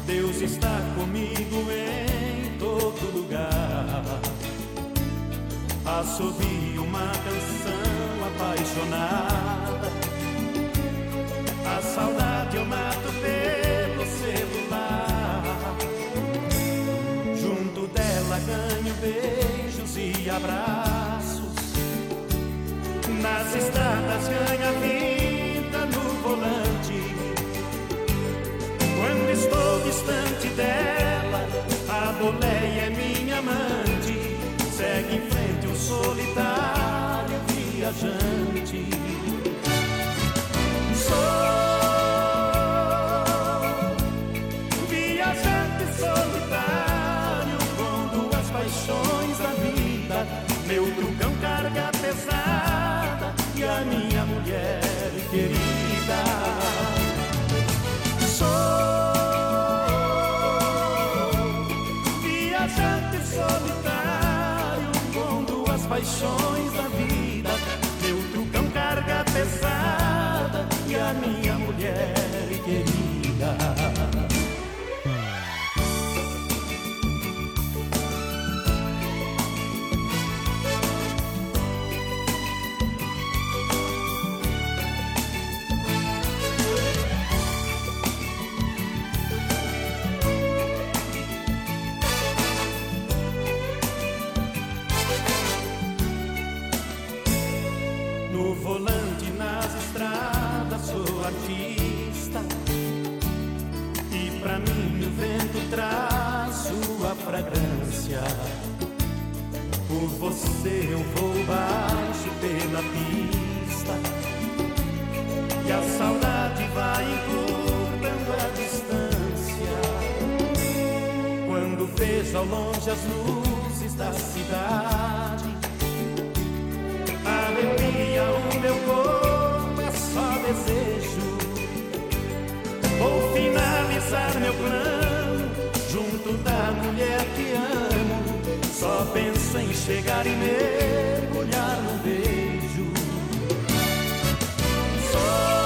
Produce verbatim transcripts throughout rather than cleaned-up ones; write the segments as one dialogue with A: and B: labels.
A: Deus está comigo em todo lugar. Assovio uma canção apaixonada. A saudade eu mato pelo celular. Junto dela ganho beijos e abraços. Nas estradas ganha vida no volante. Quando estou distante dela, a boleia é minha amante. Segue em frente um solitário viajante. Sou viajante solitário com duas paixões da vida. Meu trucão carga pesada e a minha mulher querida. Sou viajante solitário com duas paixões da vida. Meu trucão carga pesada e a minha mulher querida. No volante, nas estradas, sou artista. E pra mim o vento traz sua fragrância. Por você eu vou baixo pela pista. E a saudade vai encurtando a distância. Quando vejo ao longe as luzes da cidade, arrepia o meu corpo, é só desejo. Vou finalizar meu plano junto da mulher que amo. Só penso em chegar e mergulhar num beijo. Sou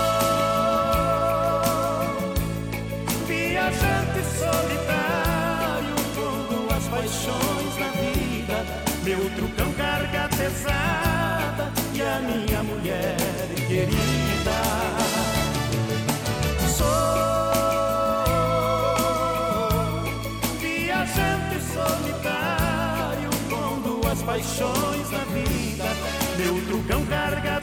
A: viajante solitário com duas paixões na vida. Meu trucão carga pesada e a minha mulher querida. Sou viajante solitário com duas paixões na vida. Meu trucão carga